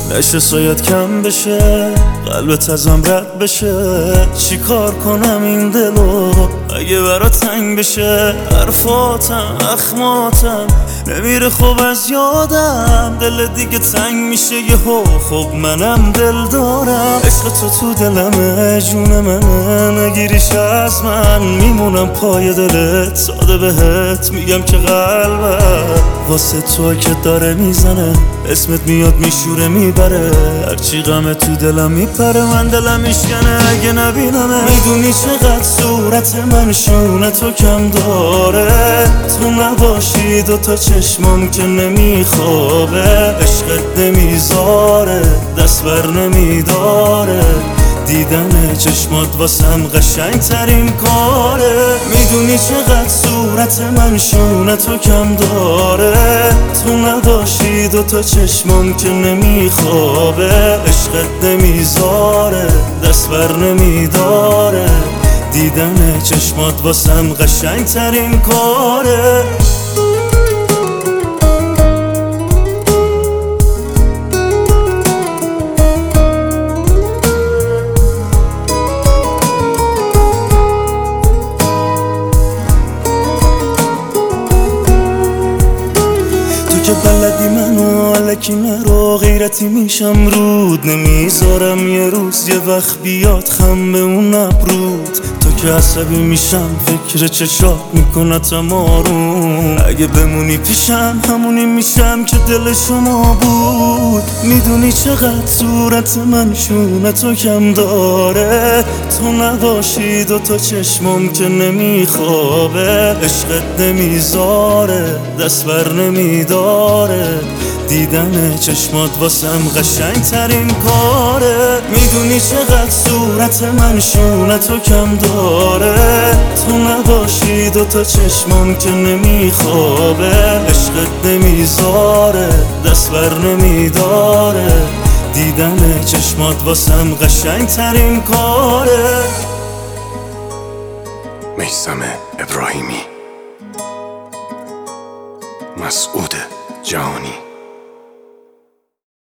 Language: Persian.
نشه شاید کم بشه، قلبت ازم رد بشه. چی کار کنم این دلو اگه برا تنگ بشه؟ حرفاتم اخماتم نمیره خوب از یادم، دل دیگه تنگ میشه یهو. خب منم دل دارم، عشق تو دلمه، جون منه، نگیریش از من میمونم پای دلت. ساده بهت میگم که قلبم واسه تو که داره میزنه، اسمت میاد میشوره میبره. هرچی غمه تو دلم میپره، من دلم میشکنه اگه نبینمه. میدونی چقدر صورت من شونه تو کم داره، تو نباشی دوتا چشمام که نمیخوابه. عشقت نمیذاره دست بر نمیداره، دیدن چشمات واسم قشنگ ترین کاره. میدونی چقدر صورت من شونه تو کم داره، تو نباشی دوتا چشمام که نمیخوابه. عشقت نمیذاره دست بر نمیداره، دیدن چشمات واسم قشنگ ترین کاره. که بلدی منو علکی نرو، غیرتی میشم رود نمیذارم یه روز یه وقت بیاد خم به اون ابرود. تو که عصبی میشم فکر چشات میکنتم آروم، اگه بمونی پیشم همونی میشم که دل شما بود. میدونی چقدر صورت من شونه تو کم داره، تو نباشی دوتا چشمام که نمیخوابه. عشقت نمیذاره دست بر نمیداره، دیدن چشمات واسم قشنگ ترین کاره. میدونی چقدر صورت من شونه تو کم داره، تو نباشی دوتا چشمام که نمیخوابه. عشقت نمیذاره دست بر نمیداره، دیدن چشمات واسم قشنگ ترین کاره. میثم ابراهیمی، مسعود جهانی.